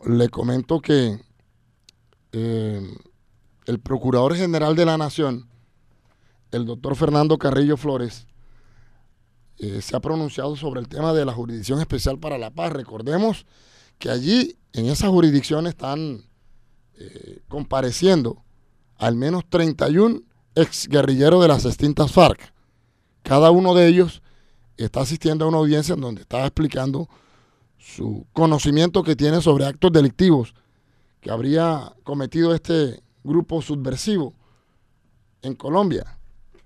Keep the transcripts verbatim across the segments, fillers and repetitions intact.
le comento que eh, el Procurador General de la Nación, el doctor Fernando Carrillo Flores, eh, se ha pronunciado sobre el tema de la Jurisdicción Especial para la Paz. Recordemos que allí, en esa jurisdicción, están eh, compareciendo al menos treinta y un exguerrilleros de las extintas FARC. Cada uno de ellos está asistiendo a una audiencia en donde está explicando su conocimiento que tiene sobre actos delictivos que habría cometido este grupo subversivo en Colombia.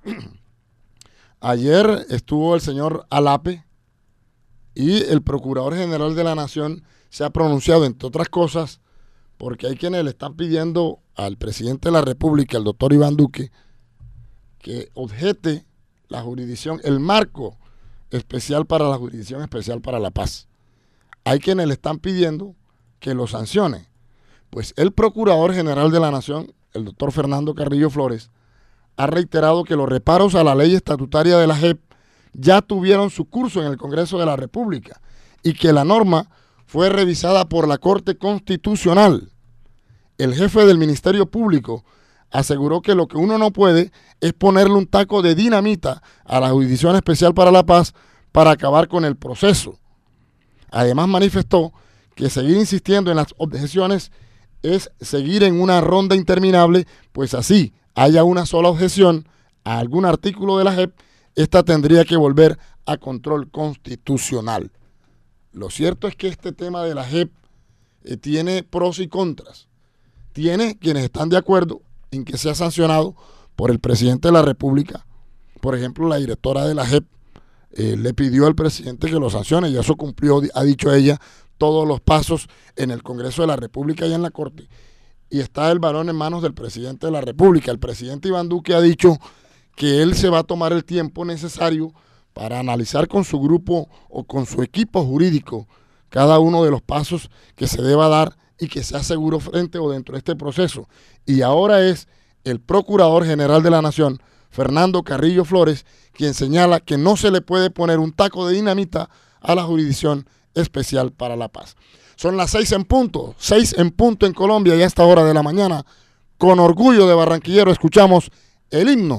Ayer estuvo el señor Alape y el Procurador General de la Nación se ha pronunciado, entre otras cosas, porque hay quienes le están pidiendo al presidente de la República, el doctor Iván Duque, que objete la jurisdicción, el marco especial para la Jurisdicción Especial para la Paz. Hay quienes le están pidiendo que lo sancione. Pues el Procurador General de la Nación, el doctor Fernando Carrillo Flores, ha reiterado que los reparos a la ley estatutaria de la J E P ya tuvieron su curso en el Congreso de la República y que la norma fue revisada por la Corte Constitucional. El jefe del Ministerio Público aseguró que lo que uno no puede es ponerle un taco de dinamita a la Jurisdicción Especial para la Paz para acabar con el proceso. Además manifestó que seguir insistiendo en las objeciones es seguir en una ronda interminable, pues así haya una sola objeción a algún artículo de la J E P, esta tendría que volver a control constitucional. Lo cierto es que este tema de la J E P eh, tiene pros y contras. Tiene quienes están de acuerdo en que sea sancionado por el presidente de la República. Por ejemplo, la directora de la J E P eh, le pidió al presidente que lo sancione y eso cumplió, ha dicho ella, todos los pasos en el Congreso de la República y en la Corte. Y está el balón en manos del presidente de la República. El presidente Iván Duque ha dicho que él se va a tomar el tiempo necesario para analizar con su grupo o con su equipo jurídico cada uno de los pasos que se deba dar y que sea seguro frente o dentro de este proceso. Y ahora es el Procurador General de la Nación, Fernando Carrillo Flores, quien señala que no se le puede poner un taco de dinamita a la Jurisdicción Especial para la Paz. Son las seis en punto, seis en punto en Colombia y a esta hora de la mañana, con orgullo de barranquillero, escuchamos el himno